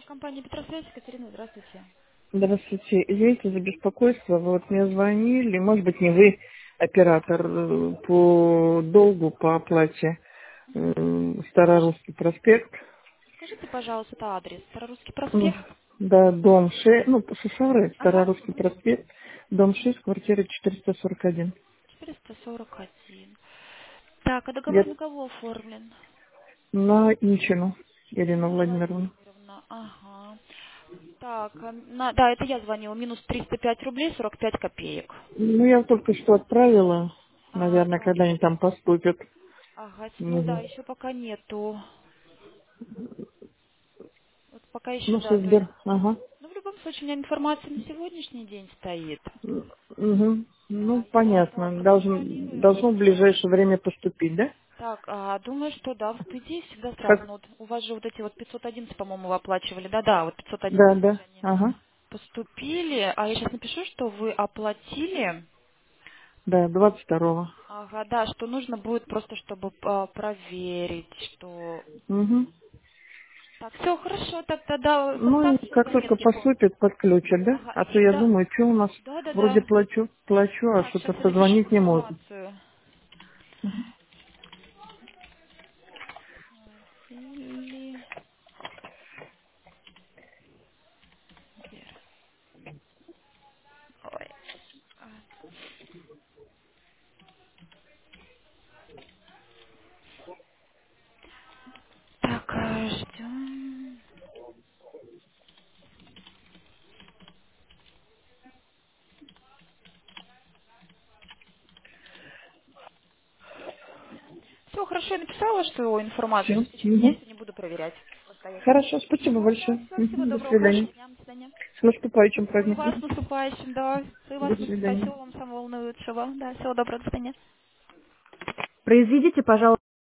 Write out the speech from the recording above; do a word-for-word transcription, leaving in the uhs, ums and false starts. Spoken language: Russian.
Компания Петросвязь, Екатерина, здравствуйте. Здравствуйте. Извините за беспокойство. Вы вот мне звонили, может быть, не вы, оператор, э, по долгу, по оплате, э, Старорусский проспект. Скажите, пожалуйста, адрес. Старорусский Ну, проспект. да, дом шесть, ну, Шишары, Ага. Старорусский проспект, дом шесть, квартира четыреста сорок один. четыреста сорок один. Так, а договор Я на кого оформлен? на Инчину, Ирину Ирина Владимировну. Владимировна. Ага. Так, а, на- да, это я звонила. Минус триста пять рублей сорок пять копеек. Ну, я только что отправила, наверное, Ага. когда они там поступят. Ага. Ну да, Мгм. еще пока нету. Вот пока еще, Ну, да, что, то есть. Сбер, ага. Ну, в любом случае, у меня информация на сегодняшний день стоит. Мгм. Ну, Да, я да, понятно. Должен, проконтролирую. должно в ближайшее время поступить, да? Так, а, думаю, что да, в идее всегда сразу. Как? Ну, вот у вас же вот эти вот пятьсот одиннадцать, по-моему, вы оплачивали. Да-да, вот пятьсот Да, одиннадцать да. уже они Ага. поступили. А я сейчас напишу, что вы оплатили. Да, двадцать второго. Ага, да, что нужно будет просто, чтобы а, проверить, что... Угу. Так, все хорошо, так тогда Ну, поставьте и как только заметки по... поступит, подключат, да? Ага, А то я да, думаю, что у нас вроде да-да-да. плачу, плачу, а Так, сейчас что-то я напишу позвонить не может. информацию. Или... Ой. а, Так, а, ждем. Все, хорошо, я написала, что информацию Все. сейчас в течение дня Угу. сегодня буду проверять постоянно. Хорошо, спасибо Ага, да, большое. все, всего Мгм. До доброго, свидания. хорошего дня, до свидания. С наступающим И праздником. вас с наступающим, да, и вас До с свидания. наступающим, всего вам самого наилучшего. Да, всего доброго, до свидания. Произведите, пожалуйста.